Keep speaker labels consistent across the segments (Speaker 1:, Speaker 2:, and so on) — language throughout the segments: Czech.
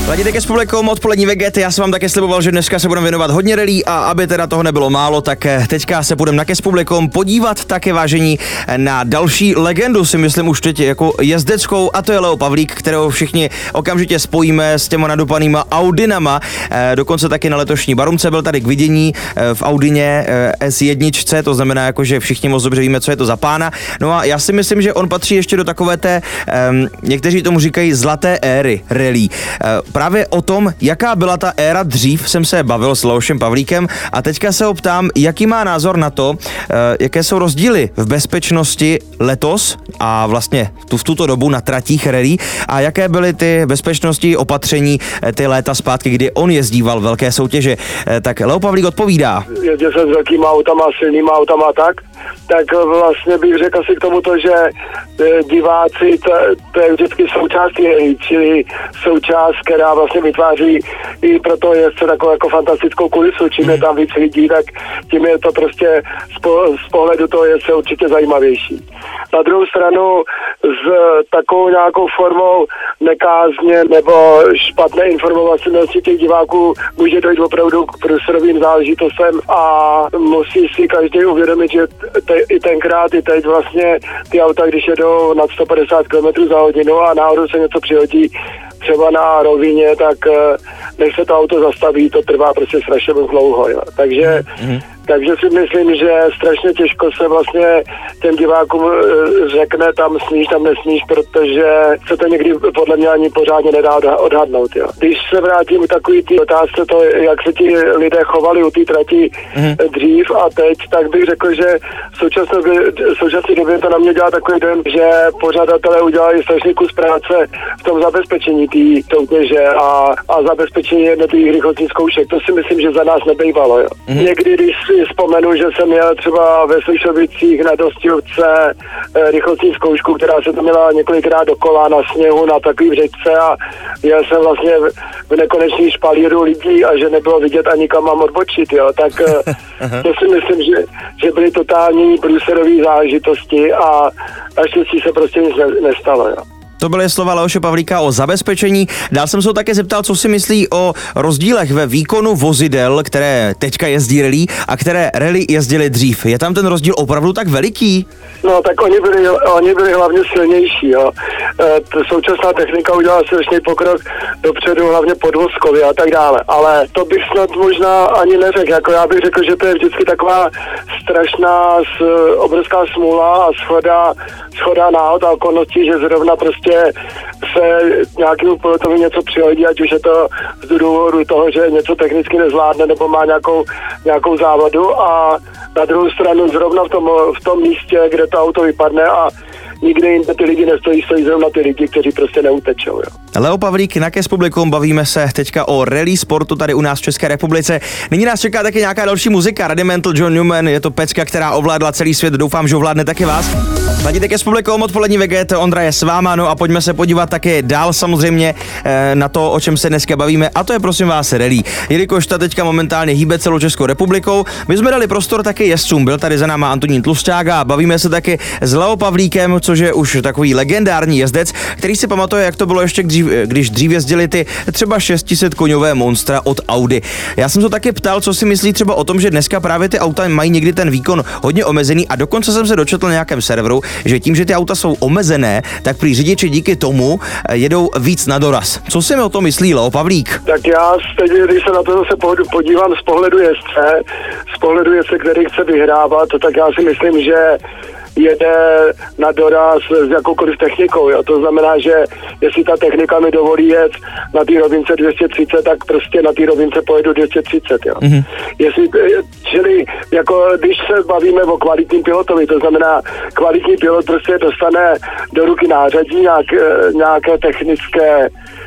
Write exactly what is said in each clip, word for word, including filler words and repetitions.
Speaker 1: Ladíte ke Publikum, odpolední Veget, já jsem vám také sliboval, že dneska se budeme věnovat hodně rally a aby teda toho nebylo málo, tak teďka se budeme na Ke Publikum podívat také, vážení, na další legendu, si myslím už teď jako jezdeckou, a to je Leo Pavlík, kterého všichni okamžitě spojíme s těma nadupanýma Audinama, dokonce taky na letošní Barumce byl tady k vidění v Audině S jedna, to znamená jako, že všichni moc dobře víme, co je to za pána. No a já si myslím, že on patří ještě do takové té, někteří tomu říkají zlaté éry rally. Právě o tom, jaká byla ta éra dřív, jsem se bavil s Leošem Pavlíkem a teďka se ho ptám, jaký má názor na to, jaké jsou rozdíly v bezpečnosti letos a vlastně tu, v tuto dobu na tratích rally a jaké byly ty bezpečnostní opatření ty léta zpátky, kdy on jezdíval velké soutěže. Tak Leo Pavlík odpovídá.
Speaker 2: Jezdil jsem s velkýma autama, silnýma autama a tak, tak vlastně bych řekl si k tomuto, že diváci, to, to je vždycky součást hry, čili součást, která vlastně vytváří i pro to jezdce takovou jako fantastickou kulisu, čím je tam víc lidí, tak tím je to prostě z, po, z pohledu toho jezdce určitě zajímavější. Na druhou stranu s takovou nějakou formou nekázně nebo špatné informovanosti těch diváků může dojít opravdu k průsrovým záležitostem a musí si každý uvědomit, že te, i tenkrát, i teď vlastně ty auta, když jedou nad sto padesát kilometrů za hodinu a náhodou se něco přihodí třeba na rovině, tak než se to auto zastaví, to trvá prostě strašně dlouho. Jo. Takže, mm-hmm. takže si myslím, že strašně těžko se vlastně těm divákům řekne tam smíš, tam nesmíš, protože se to někdy podle mě ani pořádně nedá odhadnout. Jo. Když se vrátím k takový té otázce, to, jak se ti lidé chovali u té trati mm-hmm. dřív a teď, tak bych řekl, že v současné, v současné době to na mě dělá takový den, že pořadatelé udělali strašný kus práce v tom zabezpečení té soutěže a, a zabezpečení jednotlivých rychlostních zkoušek. To si myslím, že za nás nebejvalo. Jo. Mm-hmm. Někdy, když si vzpomenu, že jsem měl třeba ve Slišovicích na Dostihovce e, rychlostní zkoušku, která se to měla několikrát dokola na sněhu, na takový řečce a jel jsem vlastně v, v nekonečný špalíru lidí a že nebylo vidět ani kam mám odbočit, jo. Tak e, to si myslím, že, že byly totální průserové záležitosti a naštěstí se prostě nic ne, nestalo, jo.
Speaker 1: To byly slova Leoše Pavlíka o zabezpečení. Dál jsem se ho také zeptal, co si myslí o rozdílech ve výkonu vozidel, které teďka jezdí rally a které rally jezdily dřív. Je tam ten rozdíl opravdu tak veliký?
Speaker 2: No tak oni byli, oni byli hlavně silnější. Jo. E, současná technika udělala strašný pokrok dopředu, hlavně podvozkově a tak dále. Ale to bych snad možná ani neřekl. Jako já bych řekl, že to je vždycky taková strašná obrovská smůla a shoda, shoda náhod a okolností, že zrovna prostě se nějakému pilotovi něco přihodí, ať už je to z důvodu toho, že něco technicky nezvládne nebo má nějakou, nějakou závadu a na druhou stranu zrovna v tom, v tom místě, kde to auto vypadne a nikde jinde ty lidi nestojí, stojí zrovna ty lidi, kteří prostě neutečou. Jo.
Speaker 1: Leo Pavlík na Ke Publikum, bavíme se teďka o rally sportu tady u nás v České republice. Nyní nás čeká taky nějaká další muzika, Rudimental, John Newman, je to pecka, která ovládla celý svět, doufám, že ovládne taky vás. Ladíte Ke Publikum, odpolední Veget, Ondra je s váma, no a pojďme se podívat také dál samozřejmě na to, o čem se dneska bavíme, a to je prosím vás rally. Jelikož ta teďka momentálně hýbe celou Českou republikou, my jsme dali prostor také jezdcům, byl tady za náma Antonín Tlusťák a bavíme se taky s Leo Pavlíkem, což je už takový legendární jezdec, který si pamatuje, jak to bylo ještě dřív, když dřív jezdili ty třeba šest set koňové monstra od Audi. Já jsem se taky ptal, co si myslí třeba o tom, že dneska právě ty auta mají někdy ten výkon hodně omezený a dokonce jsem se dočetl na nějakém serveru, že tím, že ty auta jsou omezené, tak prý řidiči díky tomu jedou víc na doraz. Co si mi o tom myslí Leo Pavlík?
Speaker 2: Tak já teď, když se na to zase podívám z pohledu jezdce, z pohledu jezdce, který chce vyhrávat, tak já si myslím, že jede na doraz s jakoukoliv technikou. Jo. To znamená, že jestli ta technika mi dovolí jet na té rovince dvě stě třicet, tak prostě na té rovince pojedu dvě stě třicet. Jo. Mm-hmm. Jestli, čili jako když se bavíme o kvalitním pilotovi, to znamená kvalitní pilot prostě dostane do ruky nářadí nějak, nějaké technické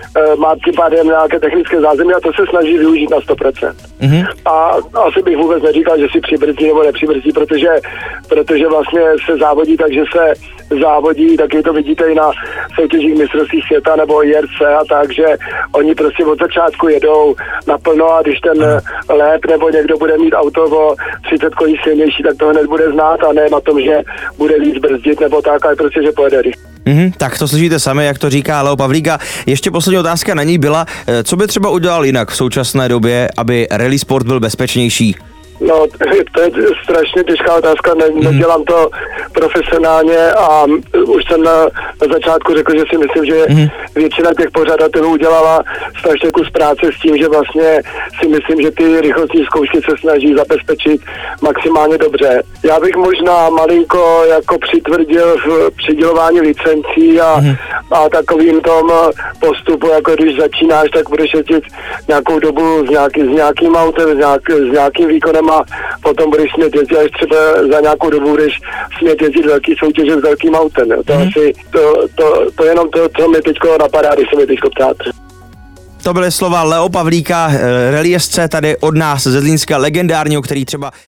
Speaker 2: má tím pádem nějaké technické zázemí a to se snaží využít na sto procent. Mm-hmm. A asi bych vůbec neříkal, že si přibrzdí nebo nepřibrzdí, protože, protože vlastně se závodí, takže se závodí, taky to vidíte i na soutěžích mistrovství světa nebo I R C a tak, že oni prostě od začátku jedou naplno a když ten lép nebo někdo bude mít auto o třicet koní silnější, tak to hned bude znát a ne na tom, že bude víc brzdit nebo tak, ale prostě, že pojede rychle.
Speaker 1: Mm-hmm, tak to slyšíte sami, jak to říká Leo Pavlíka. Ještě poslední otázka na ní byla, co by třeba udělal jinak v současné době, aby rally sport byl bezpečnější?
Speaker 2: No, to je strašně těžká otázka, ne, mm. nedělám to profesionálně a už jsem na, na začátku řekl, že si myslím, že mm. většina těch pořadatelů udělala strašně kus práce s tím, že vlastně si myslím, že ty rychlostní zkoušky se snaží zabezpečit maximálně dobře. Já bych možná malinko jako přitvrdil v přidělování licencí a, mm. a takovým tom postupu, jako když začínáš, tak budeš jezdit nějakou dobu s, nějaký, s nějakým autem, s, nějak, s nějakým výkonem a potom budeš smět jezdit, až třeba za nějakou dobu budeš smět jezdit velký soutěže s velkým autem. Jo. To, mm. asi, to, to, to jenom to, co mi teďko napadá, když se mi teďko ptáte.
Speaker 1: To byly slova Leo Pavlíka, rallyjezdce tady od nás ze Zlínska, legendárního, který třeba